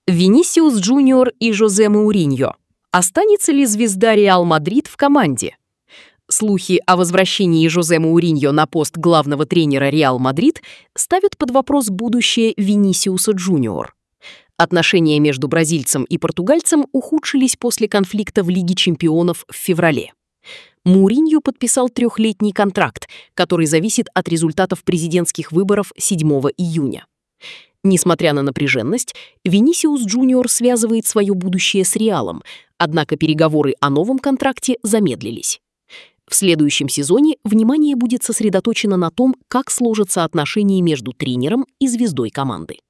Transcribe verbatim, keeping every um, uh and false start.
Винисиус Джуниор и Жозе Мауриньо. Останется ли звезда Реал Мадрид в команде? Слухи о возвращении Жозе Мауриньо на пост главного тренера Реал Мадрид ставят под вопрос будущее Винисиуса Джуниор. Отношения между бразильцем и португальцем ухудшились после конфликта в Лиге чемпионов в феврале. Мауриньо подписал трехлетний контракт, который зависит от результатов президентских выборов седьмого июня. Несмотря на напряженность, Винисиус Джуниор связывает свое будущее с Реалом, однако переговоры о новом контракте замедлились. В следующем сезоне внимание будет сосредоточено на том, как сложатся отношения между тренером и звездой команды.